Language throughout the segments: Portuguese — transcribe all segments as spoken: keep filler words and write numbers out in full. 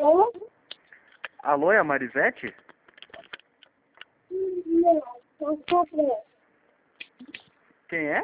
Alô? Alô, é a Marisete? Não, não sou Fran. Quem é?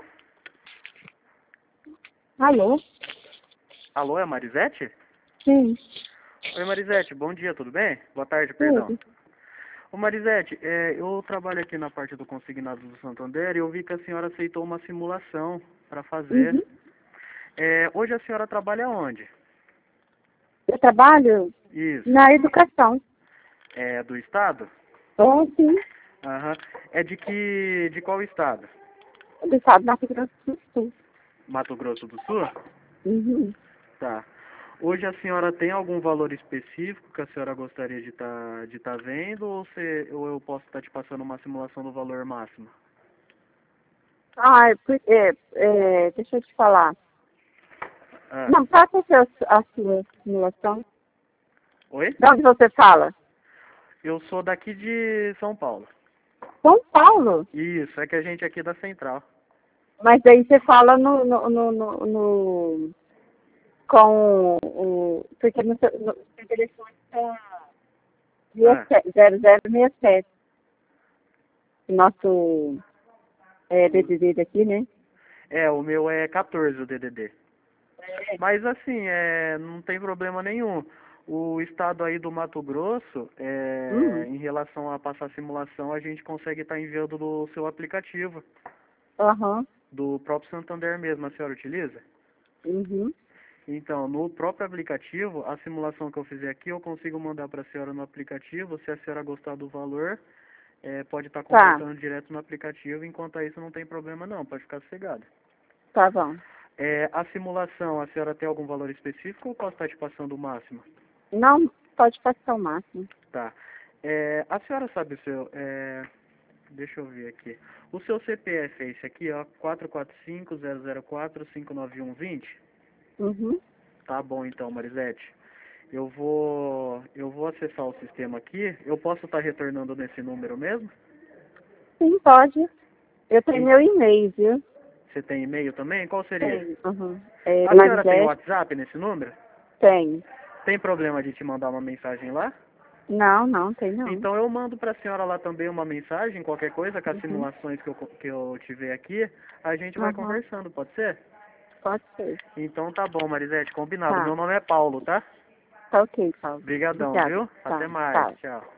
Alô? Alô, é a Marisete? Sim. Oi, Marisete, bom dia, tudo bem? Boa tarde, perdão. Tudo. Ô, Marisete, é, eu trabalho aqui na parte do consignado do Santander e eu vi que a senhora aceitou uma simulação para fazer. Uhum. É, hoje a senhora trabalha onde? Eu trabalho Isso. na educação. É do estado? Oh, sim. Aham. É de que... de qual estado? Do estado do Mato Grosso do Sul. Mato Grosso do Sul? Uhum. Tá. Hoje a senhora tem algum valor específico que a senhora gostaria de estar de tá vendo ou, você, ou eu posso estar te passando uma simulação do valor máximo? Ah, é, por- é, é, deixa eu te falar. Ah. Não, passa a sua, a sua simulação. Oi? De onde você fala? Eu sou daqui de São Paulo. São Paulo. Isso, é que a gente aqui é da Central. Mas aí você fala no, no, no, no, no- com o... Porque no seu, no seu telefone está Ah. zero zero seis sete. Nosso é, D D D daqui, né? É, o meu é quatorze, o D D D. Mas assim, é, não tem problema nenhum. O estado aí do Mato Grosso, é, Uhum. em relação a passar simulação, a gente consegue estar enviando do seu aplicativo, Aham. do próprio Santander mesmo, a senhora utiliza? Uhum. Então, no próprio aplicativo, a simulação que eu fizer aqui, eu consigo mandar para a senhora no aplicativo. Se a senhora gostar do valor, é, pode estar Tá. contratando direto no aplicativo. Enquanto a isso, não tem problema não, pode ficar sossegada. Tá bom. É, a simulação, a senhora tem algum valor específico ou posso estar te passando o máximo? Não pode passar o máximo. Tá. É, a senhora sabe o seu... É, deixa eu ver aqui. O seu C P F é esse aqui, ó, quatro quatro cinco, zero zero quatro, cinco nove um dois zero? Uhum. Tá bom então, Marisete. Eu vou, eu vou acessar o sistema aqui. Eu posso estar retornando nesse número mesmo? Sim, pode. Eu tenho E meu e-mail, viu? você tem e-mail também? Qual seria? Tenho. Uhum. É, A senhora tem Marisete, WhatsApp nesse número? tenho. Tem problema de te mandar uma mensagem lá? Não, não, tem não. Então eu mando para a senhora lá também uma mensagem, qualquer coisa, com as Uhum. simulações que eu, que eu tiver aqui, a gente vai Uhum. conversando, pode ser? Pode ser. Então tá bom, Marisete, combinado. Tá. Meu nome é Paulo, tá? Tá ok, Paulo. Obrigadão, Obrigada. viu? Tá, Até mais, tá. tchau.